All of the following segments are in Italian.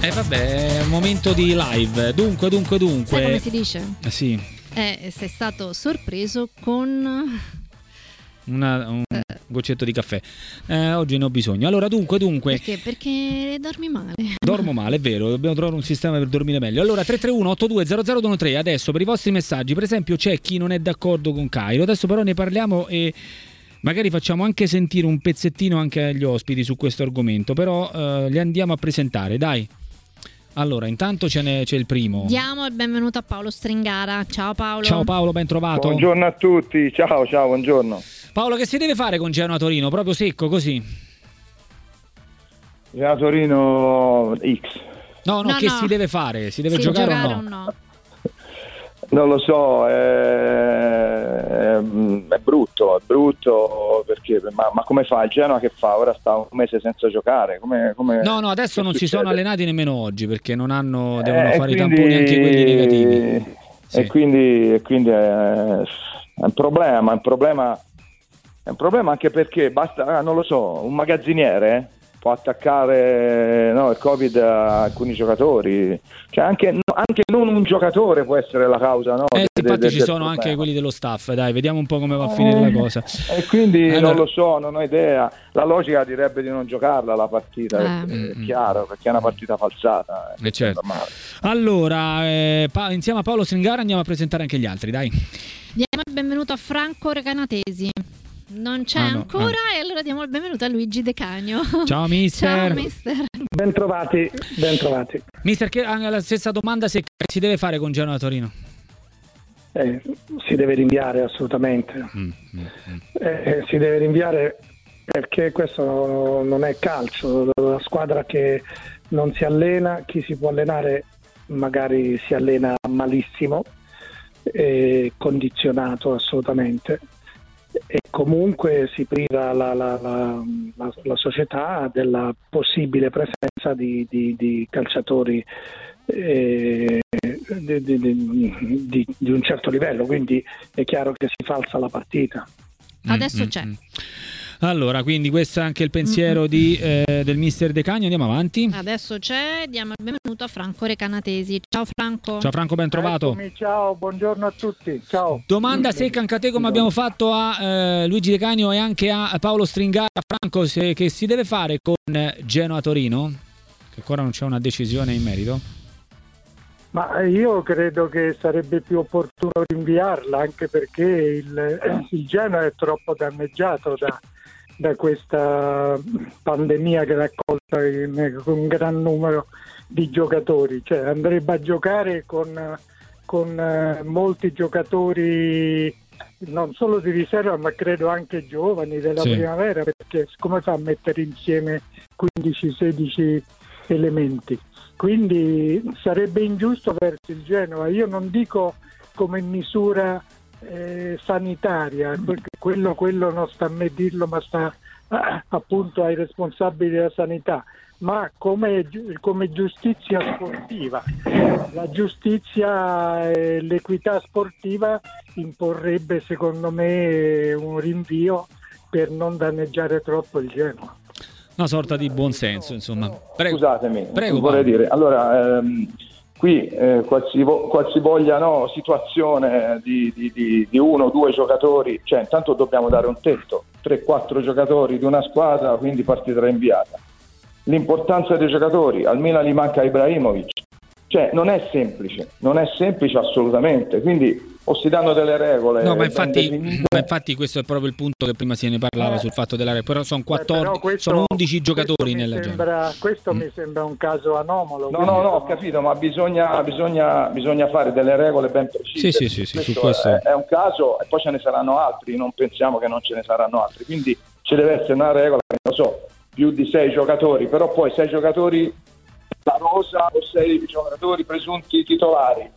Vabbè, è un momento di live. Dunque. Sai come si dice? Sì. Sei stato sorpreso con un goccetto di caffè. Oggi ne ho bisogno. Allora, dunque. Perché dormi male. Dormo male, è vero, dobbiamo trovare un sistema per dormire meglio. Allora, 331-8200-213, adesso per i vostri messaggi. Per esempio, c'è chi non è d'accordo con Cairo. Adesso però ne parliamo e magari facciamo anche sentire un pezzettino anche agli ospiti su questo argomento. Però li andiamo a presentare, dai. Allora, intanto c'è il primo. Diamo il benvenuto a Paolo Stringara. Ciao Paolo. Ciao Paolo, ben trovato. Buongiorno a tutti, ciao, buongiorno. Paolo, che si deve fare con Genoa Torino? Proprio secco così? Genoa Torino X. No, che si deve fare? Si deve giocare o no? Non lo so, è brutto perché ma come fa il Genoa, che fa? Ora sta un mese senza giocare. Come No, adesso non si sono allenati nemmeno oggi perché devono fare i tamponi anche quelli negativi. Sì. E quindi è un problema anche perché basta, non lo so, un magazziniere può attaccare il Covid a alcuni giocatori, cioè anche non un giocatore può essere la causa, no? Infatti ci sono anche quelli dello staff, dai, vediamo un po' come va a finire la cosa. E quindi allora, non lo so, non ho idea. La logica direbbe di non giocarla la partita, è chiaro, perché è una partita falsata. Certo. Allora, insieme a Paolo Stringara andiamo a presentare anche gli altri, dai. Diamo il benvenuto a Franco Recanatesi. Non c'è ancora e allora diamo il benvenuto a Luigi De Cagno. Ciao mister. Bentrovati. Mister, che la stessa domanda secca, che si deve fare con Genoa Torino? Si deve rinviare assolutamente. Si deve rinviare perché questo non è calcio. La squadra che non si allena, chi si può allenare magari si allena malissimo, condizionato assolutamente. E comunque si priva la società della possibile presenza di calciatori di un certo livello, quindi è chiaro che si falsa la partita. Adesso c'è. Allora, quindi questo è anche il pensiero del mister De Cagno. Andiamo avanti. Adesso diamo il benvenuto a Franco Recanatesi. Ciao Franco. Ciao Franco, ben trovato. Eccomi, ciao, buongiorno a tutti. Ciao. Domanda secca anche a te, come abbiamo fatto a Luigi De Cagno e anche a Paolo Stringara. Franco, che si deve fare con Genoa Torino? Che ancora non c'è una decisione in merito. Ma io credo che sarebbe più opportuno rinviarla, anche perché il Genoa è troppo danneggiato da questa pandemia che raccolta un gran numero di giocatori, cioè andrebbe a giocare con molti giocatori non solo di riserva ma credo anche giovani della primavera, perché come fa a mettere insieme 15-16 elementi? Quindi sarebbe ingiusto verso il Genoa. Io non dico come misura sanitaria, quello non sta a me dirlo, ma sta appunto ai responsabili della sanità, ma come giustizia sportiva. La giustizia e l'equità sportiva imporrebbe secondo me un rinvio per non danneggiare troppo il Genoa. Una sorta di buonsenso, insomma. Prego. Scusatemi, Prego, vorrei dire, allora qui qualsivoglia situazione di uno o due giocatori, cioè intanto dobbiamo dare un tetto, 3-4 giocatori di una squadra, quindi partita rinviata. L'importanza dei giocatori, al Milan gli manca Ibrahimovic, cioè non è semplice assolutamente, quindi o si danno delle regole. No, ma infatti questo è proprio il punto che prima se ne parlava sul fatto della regola, però sono 14, sono 11 giocatori nella Genoa. Questo mi sembra un caso anomalo. No, ho capito, ma bisogna fare delle regole ben precise. Sì, su questo è un caso e poi ce ne saranno altri, non pensiamo che non ce ne saranno altri, quindi ci deve essere una regola, non so, più di 6 giocatori, però poi 6 giocatori la rosa o 6 giocatori presunti titolari, quindi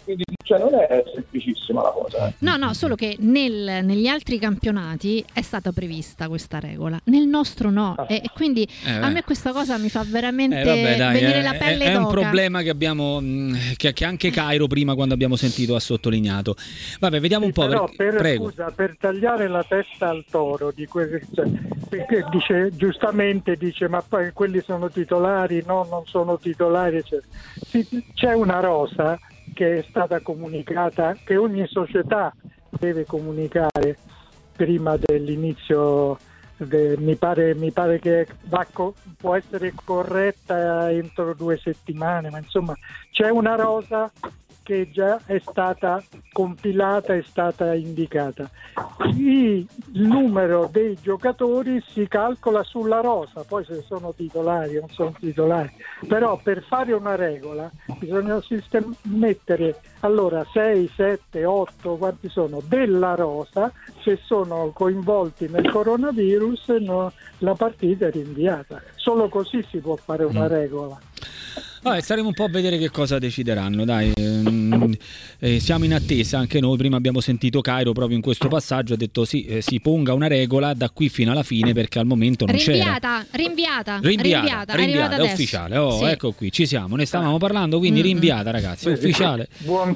cioè non è semplicissima la cosa. No, solo che negli altri campionati è stata prevista questa regola, nel nostro no, e quindi a me questa cosa mi fa veramente venire la pelle d'oca. È un problema che abbiamo, che anche Cairo prima, quando abbiamo sentito, ha sottolineato. Vabbè, vediamo un po'. Prego. Scusa, per tagliare la testa al toro di perché dice ma poi quelli sono titolari, no, non sono titolari, eccetera. C'è una rosa che è stata comunicata, che ogni società deve comunicare prima dell'inizio, mi pare che può essere corretta entro 2 settimane, ma insomma c'è una rosa che già è stata compilata, è stata indicata. Il numero dei giocatori si calcola sulla rosa, poi se sono titolari o non sono titolari, però per fare una regola bisogna mettere allora 6, 7, 8, quanti sono, della rosa, se sono coinvolti nel coronavirus la partita è rinviata. Solo così si può fare una regola. Staremo un po' a vedere che cosa decideranno, dai. Siamo in attesa anche noi. Prima abbiamo sentito Cairo proprio in questo passaggio, ha detto si ponga una regola da qui fino alla fine, perché al momento non c'era. Rinviata, è ufficiale. Sì. Ecco qui, ci siamo, ne stavamo parlando, quindi rinviata, ragazzi, ufficiale. Buon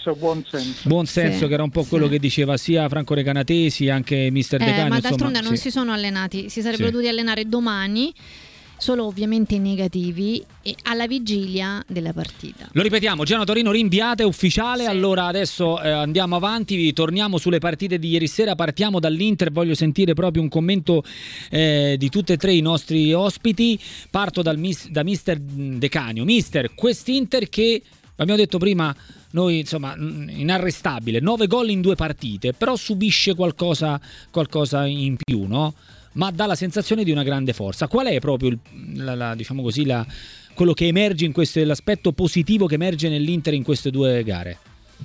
senso, che era un po' quello che diceva sia Franco Recanatesi, anche mister De Canio, ma d'altronde non si sono allenati, si sarebbero dovuti allenare domani, solo ovviamente negativi, e alla vigilia della partita. Lo ripetiamo, Genoa-Torino rinviata, è ufficiale. Sì. Allora adesso andiamo avanti, torniamo sulle partite di ieri sera, partiamo dall'Inter. Voglio sentire proprio un commento di tutti e tre i nostri ospiti. Parto da mister De Canio. Mister, quest'Inter che abbiamo detto prima noi, insomma, inarrestabile, 9 gol in 2 partite, però subisce qualcosa in più, no? Ma dà la sensazione di una grande forza. Qual è proprio diciamo così, quello che emerge in questo, l'aspetto positivo che emerge nell'Inter in queste 2 gare?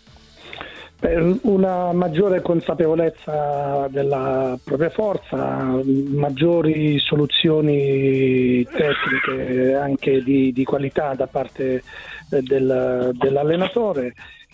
Per una maggiore consapevolezza della propria forza, maggiori soluzioni tecniche anche di qualità da parte dell'allenatore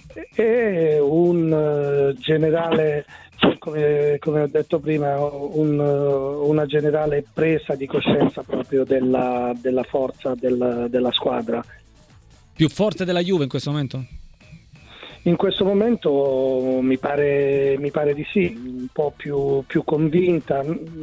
e un generale, come ho detto prima, una generale presa di coscienza proprio della forza della squadra. Più forte della Juve in questo momento? In questo momento mi pare di sì, un po' più convinta,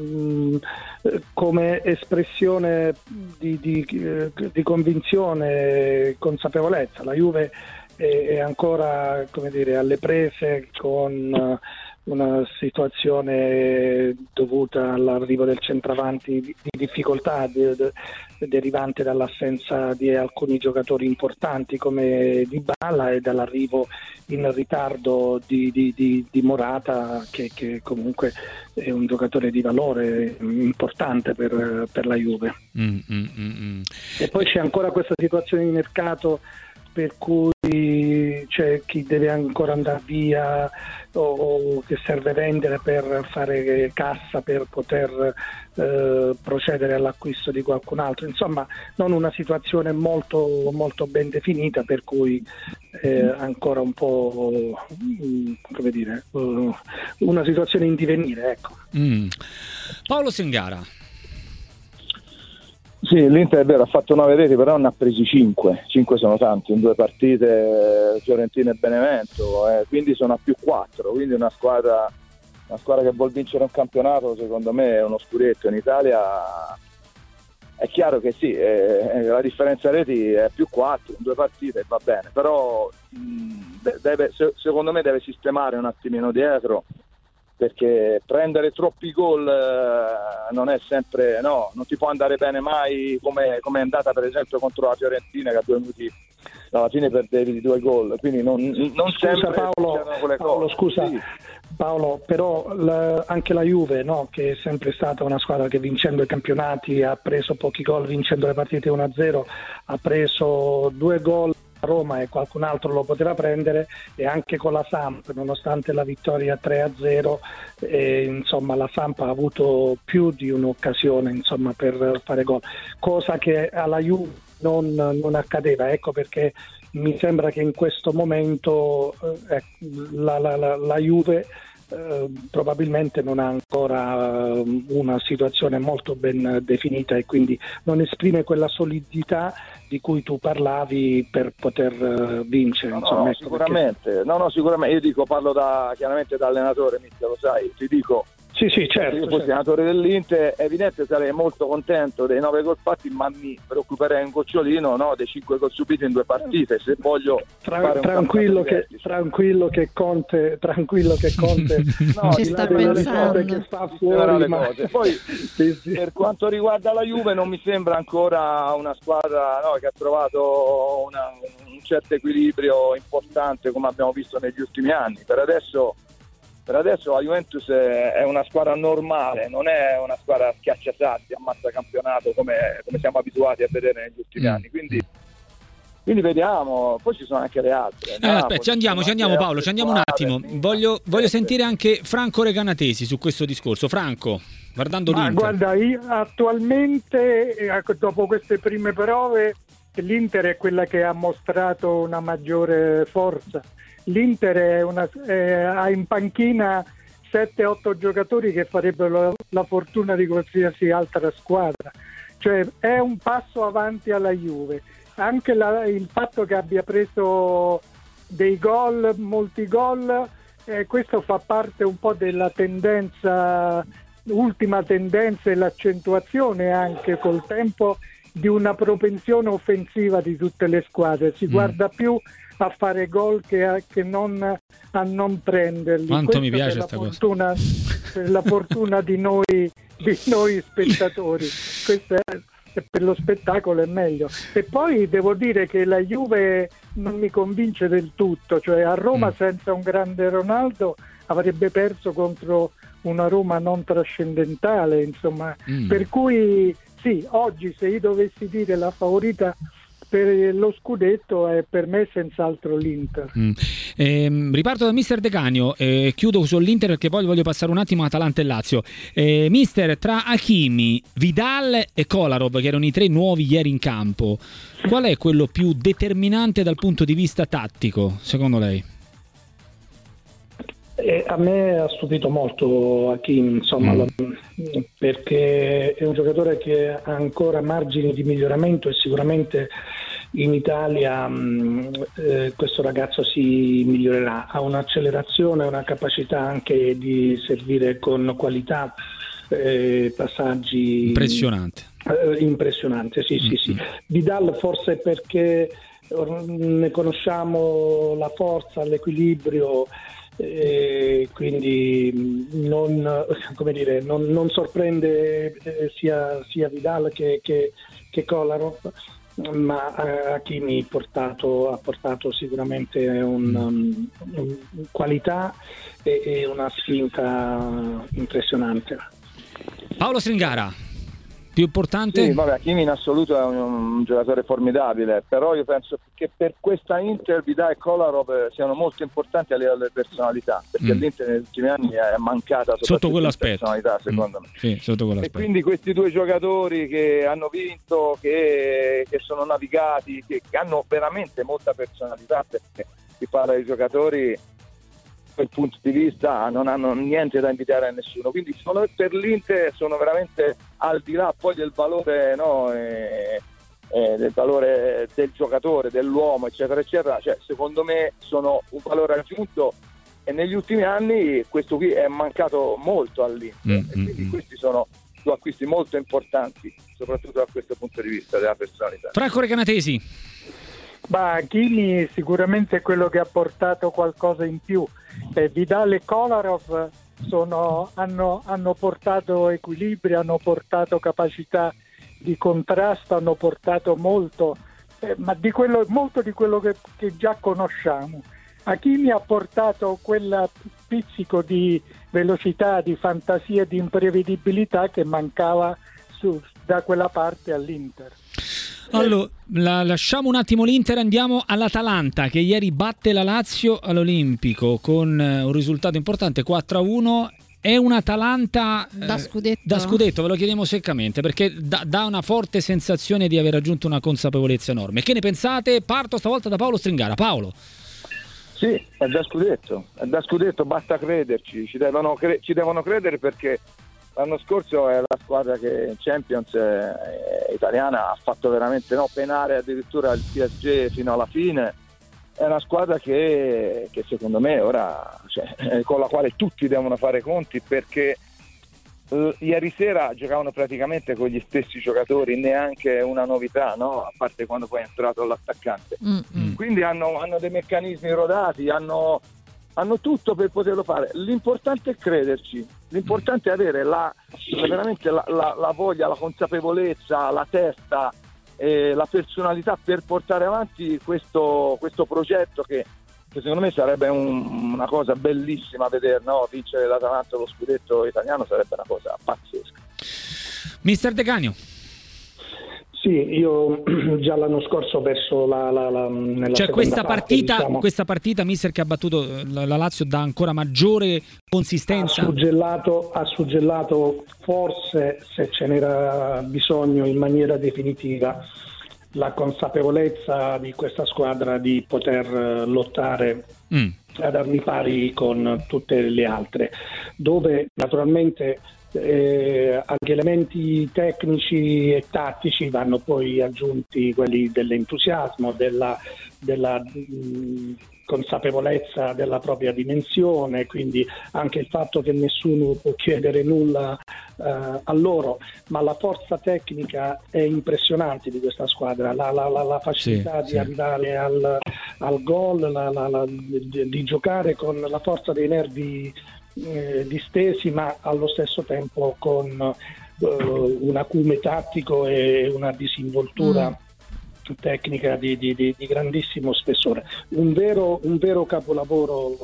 come espressione di convinzione e consapevolezza. La Juve è ancora, come dire, alle prese con una situazione dovuta all'arrivo del centravanti di difficoltà derivante dall'assenza di alcuni giocatori importanti come Dybala e dall'arrivo in ritardo di Morata, che comunque è un giocatore di valore importante per la Juve. E poi c'è ancora questa situazione di mercato per cui c'è chi deve ancora andare via o che serve vendere per fare cassa per poter procedere all'acquisto di qualcun altro. Insomma, non una situazione molto, molto ben definita, per cui ancora un po', come dire, una situazione in divenire, ecco. Paolo Sengara. Sì, l'Inter è vero, ha fatto 9 reti, però ne ha presi 5 sono tanti, in 2 partite, Fiorentina e Benevento, quindi sono a più 4, quindi una squadra che vuol vincere un campionato, secondo me è uno scudetto. In Italia è chiaro che sì, la differenza reti è più 4 in 2 partite e va bene, però secondo me deve sistemare un attimino dietro, perché prendere troppi gol non è sempre, no, non ti può andare bene mai, come è andata per esempio contro la Fiorentina, che a 2 minuti alla fine perdevi 2 gol, quindi non sempre Paolo, scusa. Sì. Paolo, però anche la Juve, no, che è sempre stata una squadra che vincendo i campionati ha preso pochi gol, vincendo le partite 1-0, ha preso 2 gol a Roma e qualcun altro lo poteva prendere, e anche con la Samp, nonostante la vittoria 3-0, insomma la Samp ha avuto più di un'occasione, insomma, per fare gol, cosa che alla Juve non accadeva. Ecco perché mi sembra che in questo momento la Juve probabilmente non ha ancora una situazione molto ben definita e quindi non esprime quella solidità di cui tu parlavi per poter vincere. No, sicuramente. No, sicuramente. Io dico, parlo chiaramente da allenatore, mister, lo sai, ti dico. Sì, certo. Io fossi allenatore dell'Inter, è evidente sarei molto contento dei 9 gol fatti, ma mi preoccuperei un gocciolino, dei 5 gol subiti in 2 partite. Se voglio tranquillo che Conte ci sta pensando, che sta fuori, cose. Poi sì. Per quanto riguarda la Juve non mi sembra ancora una squadra che ha trovato un certo equilibrio importante come abbiamo visto negli ultimi anni. Per adesso la Juventus è una squadra normale, non è una squadra schiacciasassi, ammazza campionato come siamo abituati a vedere negli ultimi anni. Quindi vediamo, poi ci sono anche le altre. Aspetta, ci andiamo Paolo, ci andiamo un attimo. Voglio sentire anche Franco Recanatesi su questo discorso. Franco, guardando l'Inter. Guarda, io attualmente, dopo queste prime prove, l'Inter è quella che ha mostrato una maggiore forza. L'Inter ha in panchina 7-8 giocatori che farebbero la fortuna di qualsiasi altra squadra, cioè è un passo avanti alla Juve. Anche il fatto che abbia preso dei gol, molti gol, questo fa parte un po' della ultima tendenza e l'accentuazione anche col tempo di una propensione offensiva di tutte le squadre. Si guarda più a fare gol che a non prenderli. Quanto mi piace questa cosa. Per la fortuna di noi spettatori. Questo è per lo spettacolo è meglio. E poi devo dire che la Juve non mi convince del tutto, cioè a Roma senza un grande Ronaldo avrebbe perso contro una Roma non trascendentale, insomma. Per cui sì, oggi se io dovessi dire la favorita per lo scudetto è per me senz'altro l'Inter. Riparto da mister De Canio, chiudo sull'Inter perché poi voglio passare un attimo a Atalanta e Lazio. Mister, tra Hakimi, Vidal e Kolarov, che erano i 3 nuovi ieri in campo, qual è quello più determinante dal punto di vista tattico, secondo lei? A me ha stupito molto Hakimi, insomma, perché è un giocatore che ha ancora margini di miglioramento e sicuramente in Italia questo ragazzo si migliorerà. Ha un'accelerazione, una capacità anche di servire con qualità, passaggi impressionante, sì. Vidal forse perché ne conosciamo la forza, l'equilibrio, quindi non sorprende sia Vidal che Kolarov, ma Hakimi ha portato sicuramente un qualità e una spinta impressionante. Paolo Stringara, più importante? Sì, Hakimi in assoluto è un giocatore formidabile, però io penso che per questa Inter Vidal e Kolarov siano molto importanti a livello di personalità, perché l'Inter negli ultimi anni è mancata sotto quell'aspetto, personalità, secondo me. Sì, sotto quell'aspetto. E quindi questi 2 giocatori che hanno vinto, che sono navigati, che hanno veramente molta personalità, perché si parla di giocatori quel punto di vista non hanno niente da invidiare a nessuno, quindi per l'Inter sono veramente al di là poi del valore del valore del giocatore, dell'uomo, eccetera eccetera, cioè secondo me sono un valore aggiunto e negli ultimi anni questo qui è mancato molto all'Inter e quindi questi sono 2 acquisti molto importanti soprattutto da questo punto di vista della personalità. Franco Recanatesi. Hakimi sicuramente è quello che ha portato qualcosa in più. Vidal e Kolarov hanno portato equilibrio, hanno portato capacità di contrasto, hanno portato molto di quello che già conosciamo. Hakimi ha portato quel pizzico di velocità, di fantasia, di imprevedibilità che mancava da quella parte all'Inter. Allora, lasciamo un attimo l'Inter, andiamo all'Atalanta che ieri batte la Lazio all'Olimpico con un risultato importante 4-1 è un Atalanta da scudetto, ve lo chiediamo seccamente, perché dà una forte sensazione di aver raggiunto una consapevolezza enorme. Che ne pensate? Parto stavolta da Paolo Stringara. Paolo. Sì, è da scudetto, basta crederci, ci devono credere, perché l'anno scorso è la squadra che in Champions italiana ha fatto veramente penare addirittura il PSG fino alla fine. È una squadra che secondo me ora, con la quale tutti devono fare conti, perché ieri sera giocavano praticamente con gli stessi giocatori, neanche una novità, no? A parte quando poi è entrato l'attaccante. Quindi hanno dei meccanismi rodati, hanno tutto per poterlo fare. L'importante è crederci, l'importante è avere veramente la voglia, la consapevolezza, la testa e la personalità per portare avanti questo progetto che secondo me sarebbe una cosa bellissima vedere, no? Vincere l'Atalanta, lo scudetto italiano, sarebbe una cosa pazzesca. Mister De Canio. Sì, io già l'anno scorso verso nella questa partita, diciamo, questa partita, mister, che ha battuto la Lazio, dà ancora maggiore consistenza. Ha suggellato forse, se ce n'era bisogno, in maniera definitiva la consapevolezza di questa squadra di poter lottare ad armi pari con tutte le altre, dove naturalmente anche elementi tecnici e tattici vanno poi aggiunti quelli dell'entusiasmo, della consapevolezza della propria dimensione, quindi anche il fatto che nessuno può chiedere nulla a loro, ma la forza tecnica è impressionante di questa squadra, la facilità di arrivare al gol, di giocare con la forza dei nervi distesi, ma allo stesso tempo con un acume tattico e una disinvoltura tecnica di grandissimo spessore. Un vero capolavoro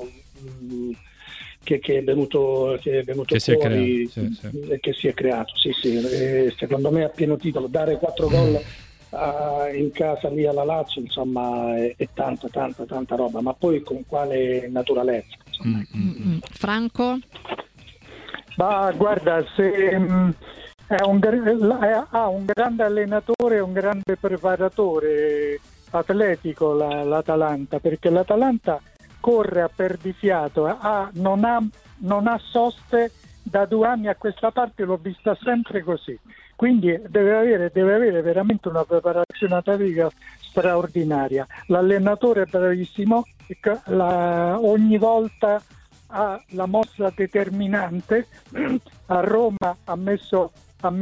che è venuto fuori e che si è creato. Sì, secondo me a pieno titolo dare 4 gol in casa lì alla Lazio, insomma, è tanta roba, ma poi con quale naturalezza, insomma. Franco? Ma guarda, se ha un grande allenatore e un grande preparatore atletico l'Atalanta, perché l'Atalanta corre a perdifiato, non ha soste da 2 anni a questa parte, l'ho vista sempre così. Quindi deve avere veramente una preparazione atletica straordinaria. L'allenatore è bravissimo, ogni volta ha la mossa determinante. A Roma ha messo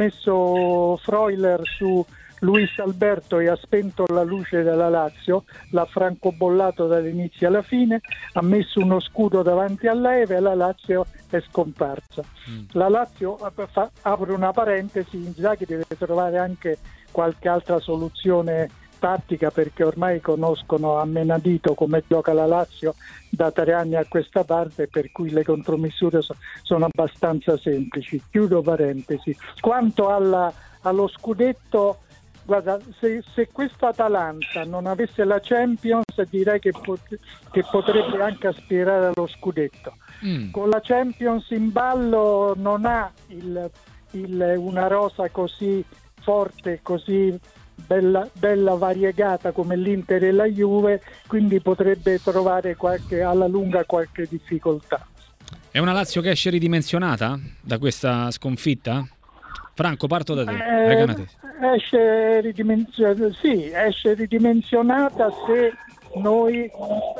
Freuler su Luis Alberto e ha spento la luce della Lazio, l'ha francobollato dall'inizio alla fine, ha messo uno scudo davanti all'Eve e la Lazio è scomparsa. La Lazio, apre una parentesi, Inzaghi deve trovare anche qualche altra soluzione tattica, perché ormai conoscono a menadito come gioca la Lazio da 3 anni a questa parte, per cui le contromisure sono abbastanza semplici. Chiudo parentesi. Quanto allo scudetto, guarda, se questa Atalanta non avesse la Champions, direi che potrebbe anche aspirare allo scudetto. Con la Champions in ballo non ha una rosa così forte, così bella variegata come l'Inter e la Juve, quindi potrebbe trovare alla lunga qualche difficoltà. È una Lazio che esce ridimensionata da questa sconfitta? Franco, parto da te. Esce ridimensionata se noi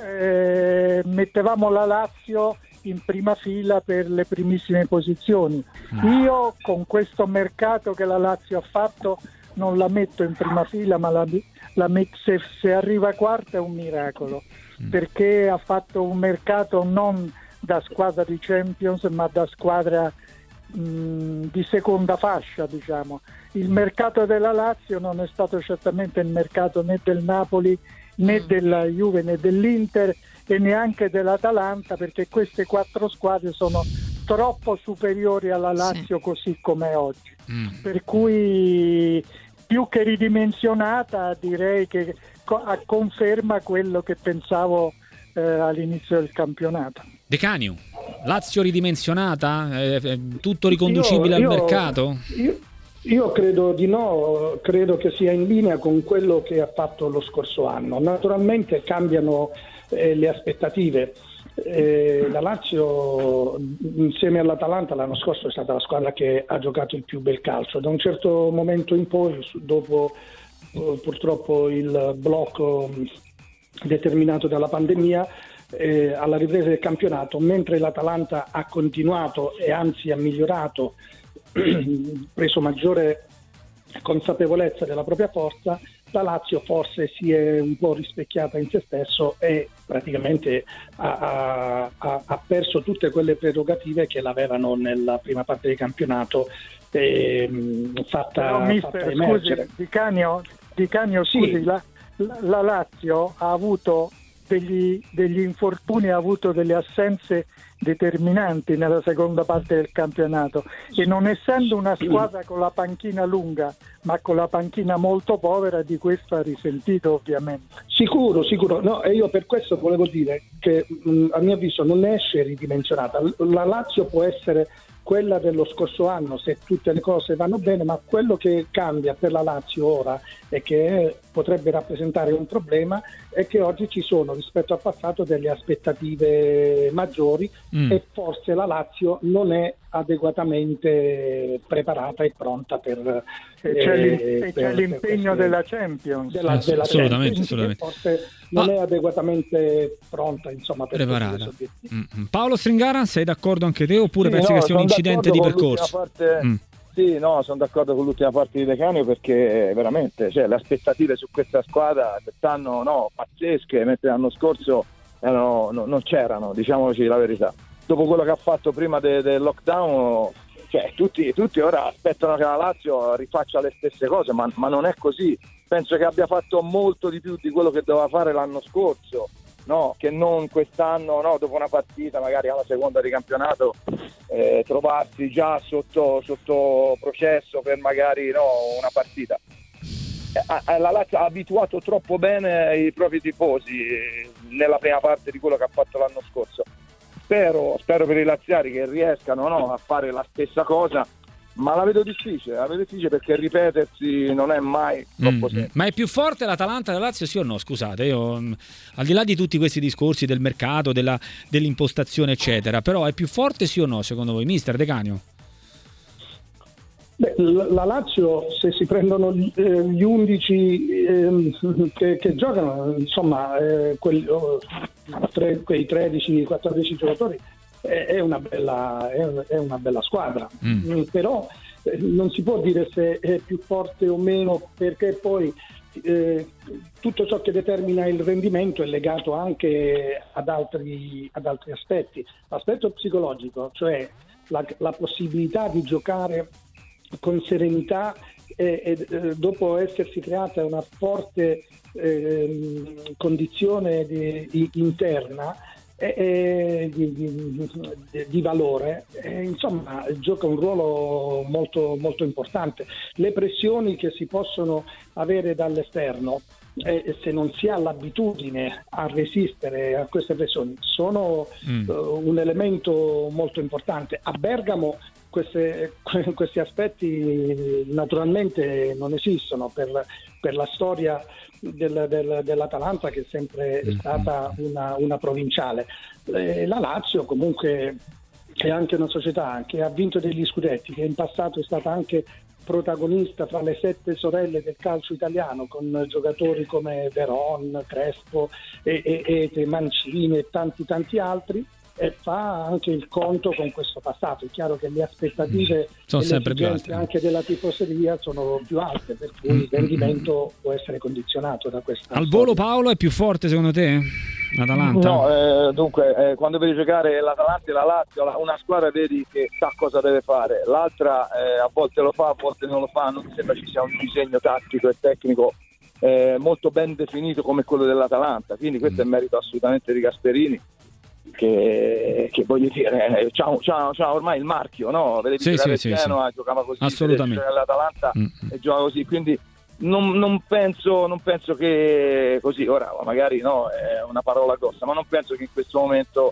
mettevamo la Lazio in prima fila per le primissime posizioni. Io con questo mercato che la Lazio ha fatto non la metto in prima fila, ma se arriva quarta è un miracolo, perché ha fatto un mercato non da squadra di Champions, ma da squadra di seconda fascia, diciamo. Il mercato della Lazio non è stato certamente il mercato né del Napoli, né della Juve, né dell'Inter e neanche dell'Atalanta, perché queste 4 squadre sono troppo superiori alla Lazio così come è oggi. Per cui più che ridimensionata, direi che conferma quello che pensavo all'inizio del campionato. De Canio, Lazio ridimensionata? Tutto riconducibile al mercato? Io credo di no, credo che sia in linea con quello che ha fatto lo scorso anno. Naturalmente cambiano le aspettative. La Lazio insieme all'Atalanta l'anno scorso è stata la squadra che ha giocato il più bel calcio. Da un certo momento in poi, dopo purtroppo il blocco determinato dalla pandemia, alla ripresa del campionato, mentre l'Atalanta ha continuato e anzi ha migliorato, preso maggiore consapevolezza della propria forza, la Lazio forse si è un po' rispecchiata in se stesso e praticamente ha perso tutte quelle prerogative che l'avevano nella prima parte del campionato fatta emergere. Scusi, Di Canio, scusi, la Lazio ha avuto degli infortuni, ha avuto delle assenze determinanti nella seconda parte del campionato e non essendo una squadra con la panchina lunga ma con la panchina molto povera, di questo ha risentito ovviamente. Sicuro, no, e io per questo volevo dire che a mio avviso non esce ridimensionata. La Lazio può essere quella dello scorso anno se tutte le cose vanno bene, ma quello che cambia per la Lazio ora e che potrebbe rappresentare un problema è che oggi ci sono rispetto al passato delle aspettative maggiori e forse la Lazio non è adeguatamente preparata e pronta per c'è l'impegno della Champions, assolutamente. Forse non è adeguatamente pronta, insomma, per preparata. Paolo Stringara, sei d'accordo anche te oppure pensi che sia un incidente di percorso? Sì, no, sono d'accordo con l'ultima parte di De Canio, perché veramente le aspettative su questa squadra quest'anno pazzesche, mentre l'anno scorso non c'erano, diciamoci la verità. Dopo quello che ha fatto prima del lockdown, tutti ora aspettano che la Lazio rifaccia le stesse cose, ma non è così. Penso che abbia fatto molto di più di quello che doveva fare l'anno scorso, che non quest'anno, dopo una partita magari alla seconda di campionato trovarsi già sotto processo per magari una partita. La Lazio ha abituato troppo bene i propri tifosi nella prima parte di quello che ha fatto l'anno scorso. Spero per i laziali che riescano a fare la stessa cosa, ma la vedo difficile perché ripetersi non è mai troppo semplice. Ma è più forte l'Atalanta della Lazio, sì o no? Scusate, io al di là di tutti questi discorsi del mercato, dell'impostazione eccetera, però è più forte sì o no secondo voi, mister De Canio? Beh, la Lazio, se si prendono gli 11 che giocano, insomma, quei 13-14 giocatori, è una bella squadra. Però non si può dire se è più forte o meno, perché poi tutto ciò che determina il rendimento è legato anche ad altri aspetti. L'aspetto psicologico, cioè la possibilità di giocare con serenità e dopo essersi creata una forte condizione interna di valore, insomma gioca un ruolo molto, molto importante. Le pressioni che si possono avere dall'esterno, se non si ha l'abitudine a resistere a queste pressioni, sono un elemento molto importante. A Bergamo questi aspetti naturalmente non esistono per la storia dell'Atalanta, che è sempre stata una provinciale. La Lazio comunque è anche una società che ha vinto degli scudetti, che in passato è stata anche protagonista fra le 7 sorelle del calcio italiano, con giocatori come Veron, Crespo e Mancini e tanti altri, e fa anche il conto con questo passato. È chiaro che le aspettative sono e le sempre più esigenze alte, anche della tifoseria sono più alte, per cui il rendimento può essere condizionato da questa Al volo, Paolo, è più forte secondo te l'Atalanta? No, dunque quando vedi giocare l'Atalanta e la Lazio, una squadra vedi che sa cosa deve fare, l'altra a volte lo fa, a volte non lo fa. Non mi sembra ci sia un disegno tattico e tecnico molto ben definito come quello dell'Atalanta, quindi questo è merito assolutamente di Gasperini, che voglio dire, c'ha ormai il marchio, no? Vedete, Genoa giocava così, assolutamente. L'Atalanta e gioca così, quindi non penso che così, ora magari è una parola grossa, ma non penso che in questo momento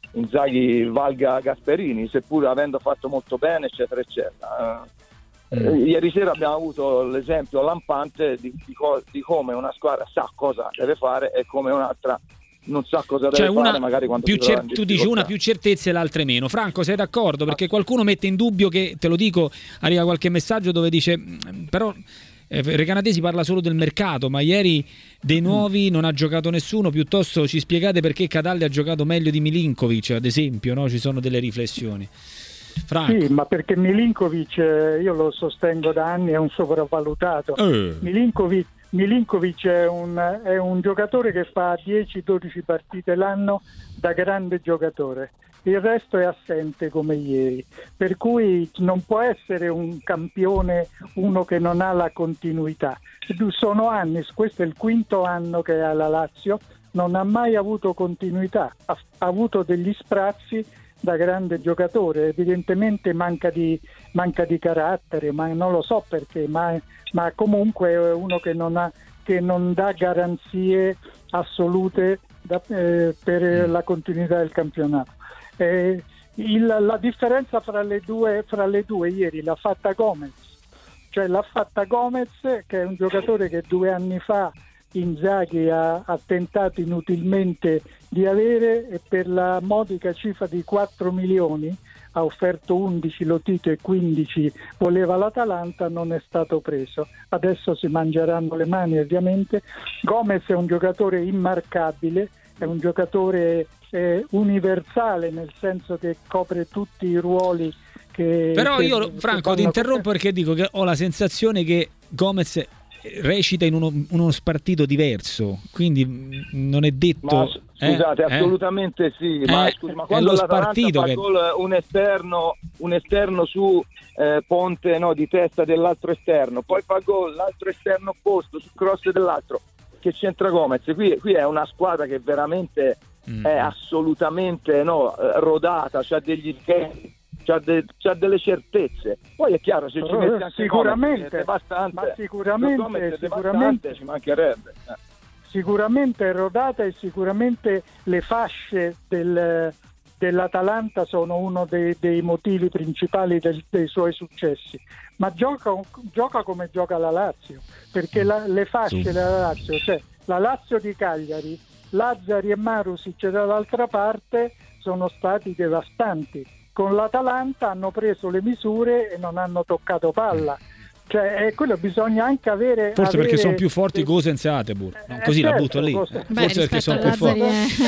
Inzaghi valga Gasperini, seppur avendo fatto molto bene, eccetera eccetera. Ieri sera abbiamo avuto l'esempio lampante di come una squadra sa cosa deve fare e come un'altra non sa cosa deve fare, magari quando tu dici una più certezza e l'altra meno. Franco, sei d'accordo? Perché qualcuno mette in dubbio che, te lo dico, arriva qualche messaggio dove dice però Recanatesi parla solo del mercato, ma ieri dei nuovi non ha giocato nessuno, piuttosto ci spiegate perché Cataldi ha giocato meglio di Milinkovic, ad esempio, no? Ci sono delle riflessioni. Franco. Sì, ma perché Milinkovic, io lo sostengo da anni, è un sopravvalutato. Milinkovic è un giocatore che fa 10-12 partite l'anno da grande giocatore, il resto è assente come ieri, per cui non può essere un campione uno che non ha la continuità. Sono anni, questo è il 5º anno che ha la Lazio, non ha mai avuto continuità, ha avuto degli sprazzi da grande giocatore, evidentemente manca di carattere, ma non lo so perché, ma comunque è uno che non dà garanzie assolute per la continuità del campionato. La differenza fra le due ieri l'ha fatta Gomez, che è un giocatore che 2 anni fa Inzaghi ha tentato inutilmente di avere, e per la modica cifra di 4 milioni ha offerto 11 Lotito e 15 voleva l'Atalanta, non è stato preso. Adesso si mangeranno le mani ovviamente. Gomez è un giocatore immarcabile, è un giocatore universale, nel senso che copre tutti i ruoli però io Franco ti interrompo perché dico che ho la sensazione che Gomez recita in uno spartito diverso, quindi non è detto. Ma scusate, assolutamente sì, ma quando l'Atalanta fa gol un esterno su ponte di testa dell'altro esterno, poi fa gol l'altro esterno opposto su cross dell'altro, che c'entra Gomez? Qui è una squadra che veramente è assolutamente rodata, c'ha degli schemi, c'ha delle certezze. Poi è chiaro, se ci metti anche sicuramente, Gomez, sicuramente ci mancherebbe. Sicuramente è rodata, e sicuramente le fasce dell'Atalanta sono uno dei motivi principali dei suoi successi, ma gioca come gioca la Lazio, perché le fasce della Lazio, cioè la Lazio di Cagliari, Lazzari e Marusic dall'altra parte, sono stati devastanti. Con l'Atalanta hanno preso le misure e non hanno toccato palla. Cioè, quello bisogna anche avere. Forse perché sono più forti Gosens e Atebur. Così certo, la butto lì. Forse perché sono più forti.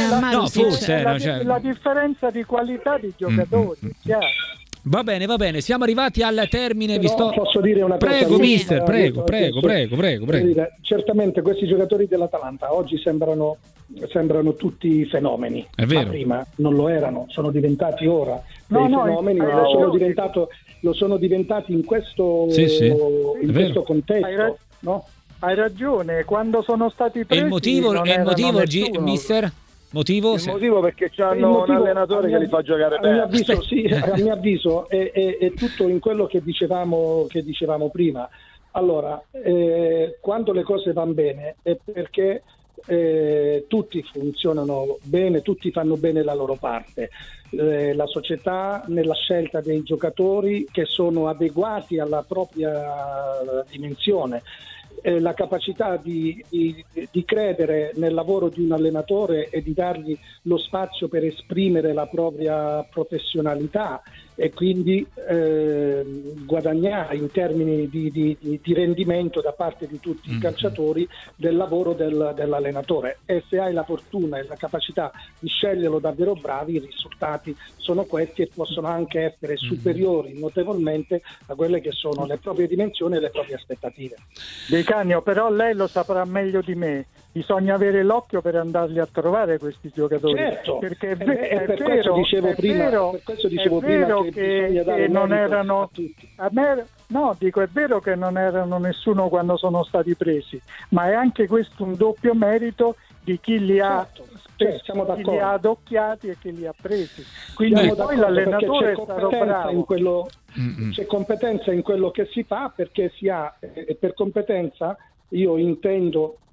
La differenza di qualità di giocatori, chiaro. Va bene, siamo arrivati al termine. Posso dire una cosa? Prego, mister, prego. Certamente questi giocatori dell'Atalanta oggi sembrano tutti fenomeni, è vero. Ma prima non lo erano, sono diventati ora fenomeni, lo sono diventati in questo questo contesto, no? Hai ragione, quando sono stati presi. E il motivo mister? Motivo? Il motivo perché c'hanno un allenatore che li fa giocare bene. A mio avviso è tutto in quello che dicevamo prima. Allora, quando le cose vanno bene è perché tutti funzionano bene, tutti fanno bene la loro parte. La società nella scelta dei giocatori che sono adeguati alla propria dimensione. La capacità di credere nel lavoro di un allenatore e di dargli lo spazio per esprimere la propria professionalità e quindi guadagnare in termini di rendimento da parte di tutti i calciatori del lavoro dell'allenatore. E se hai la fortuna e la capacità di sceglierlo davvero bravi, i risultati sono questi e possono anche essere superiori notevolmente a quelle che sono le proprie dimensioni e le proprie aspettative. De Canio, però lei lo saprà meglio di me. Bisogna avere l'occhio per andarli a trovare questi giocatori. Certo, perché per questo dicevo prima che non erano a tutti. È vero che non erano nessuno quando sono stati presi, ma è anche questo un doppio merito di chi li ha chi li ha adocchiati e chi li ha presi. Quindi poi l'allenatore è stato bravo. C'è competenza in quello che si fa, perché si ha, e per competenza io intendo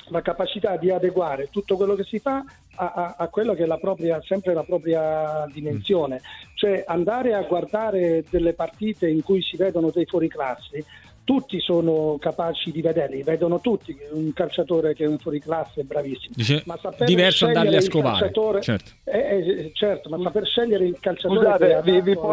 la capacità di adeguare tutto quello che si fa a quello che è sempre la propria dimensione. Cioè andare a guardare delle partite in cui si vedono dei fuoriclassi, tutti sono capaci di vederli, vedono tutti che un calciatore che è un fuoriclasse è bravissimo. Ma diverso andarli a scovare, certo, ma saper scegliere il calciatore. Scusate, che vi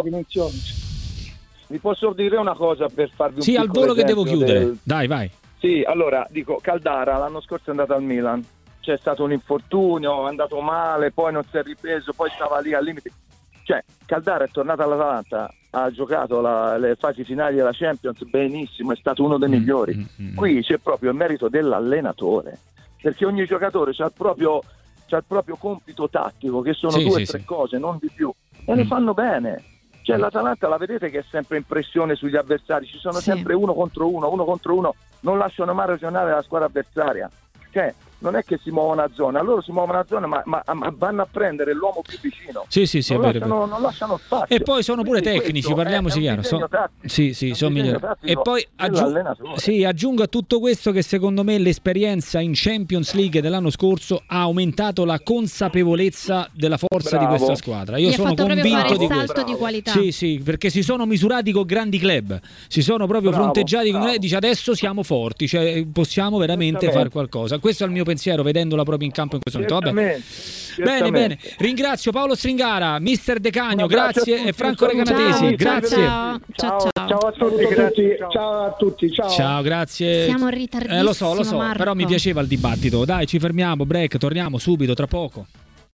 posso dire una cosa per farvi un sì, al volo che devo chiudere. Dai, vai. Sì, allora dico, Caldara l'anno scorso è andato al Milan, c'è stato un infortunio, è andato male, poi non si è ripreso, poi stava lì al limite. Cioè, Caldara è tornato all'Atalanta, ha giocato le fasi finali della Champions benissimo, è stato uno dei migliori. Qui c'è proprio il merito dell'allenatore, perché ogni giocatore c'ha il proprio compito tattico, che sono due o tre cose, non di più, e le fanno bene. Cioè l'Atalanta la vedete che è sempre in pressione sugli avversari, ci sono sempre uno contro uno, non lasciano mai ragionare la squadra avversaria. Cioè non è che si muovono a zona, loro si muovono a zona ma vanno a prendere l'uomo più vicino. Non lasciano spazio. E poi sono pure tecnici, parliamoci chiaro. Sono migliori. E poi aggiungo a tutto questo che secondo me l'esperienza in Champions League dell'anno scorso ha aumentato la consapevolezza della forza di questa squadra. Io sono convinto di questo. Di qualità. Sì, perché si sono misurati con grandi club, si sono proprio fronteggiati con dice adesso siamo forti, cioè possiamo veramente fare qualcosa. Questo è il mio pensiero vedendola proprio in campo in questo momento. Bene. Ringrazio Paolo Stringara, mister De Cagno, grazie, e Franco Recanatesi, grazie. Ciao a tutti, grazie. Ciao a tutti, ciao. Grazie. Siamo in ritardissimo, lo so, Marco. però mi piaceva il dibattito. Dai, ci fermiamo, break, torniamo subito tra poco.